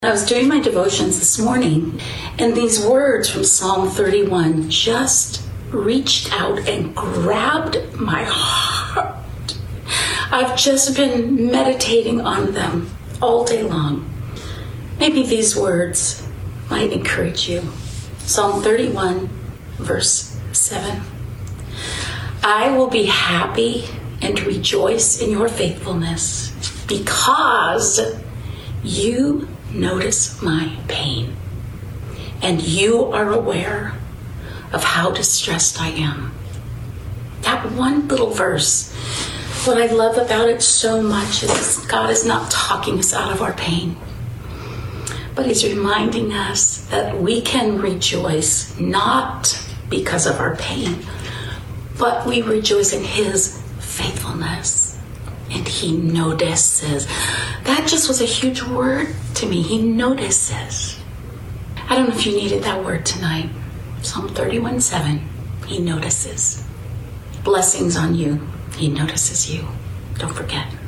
I was doing my devotions this morning, and these words from Psalm 31 just reached out and grabbed my heart. I've just been meditating on them all day long. Maybe these words might encourage you. Psalm 31, verse 7. I will be happy and rejoice in your faithfulness because you notice my pain, and you are aware of how distressed I am. That one little verse, what I love about it so much is God is not talking us out of our pain, but He's reminding us that we can rejoice not because of our pain, but we rejoice in His faithfulness. And He notices. That just was a huge word to me. He notices. I don't know if you needed that word tonight. Psalm 31:7. He notices. Blessings on you. He notices you. Don't forget.